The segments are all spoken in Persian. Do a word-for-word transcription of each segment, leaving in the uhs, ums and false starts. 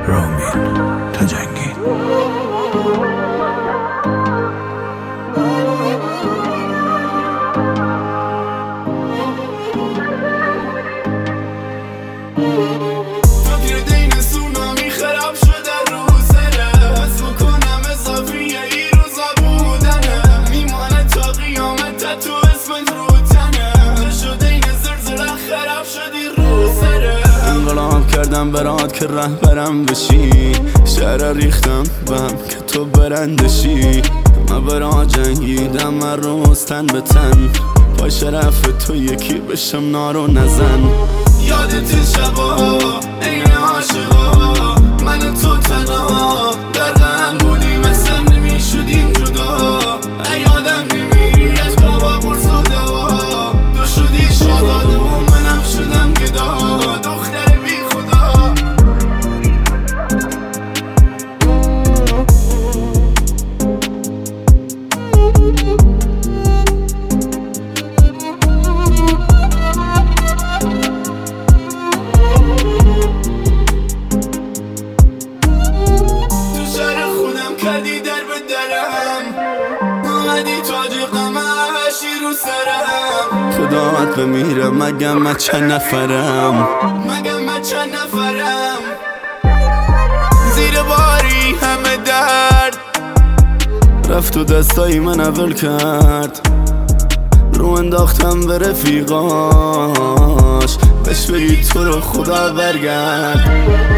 رامین تجنگی. کردم برات که رهبرم بشی، شهر ریختم بهم که تو برندشی. من برات جنگیدم من روز تن به تن، پای شرف تو یکی بشم نارو نزن. یادت شبا این عاشقا من تو تنها در غم بودیم، مثل نمیشدیم جدا. یادم نمیری از بابا برس و دوا، تو شدی شاداده و منم شدم گدا. دختر بی خدا تو شهر خودم کردی در به درم، اومدی تاج قمشی رو سرم. خداوند بمیرم مگم من چند نفرم، مگم من چند نفرم. زیر باری همه درد رفت و دستای من اول کرد، رو انداختم به رفیقاش بهش بگی تو رو خدا برگرد.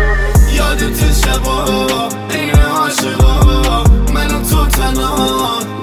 یادت شبا این عاشقا من و تو تنها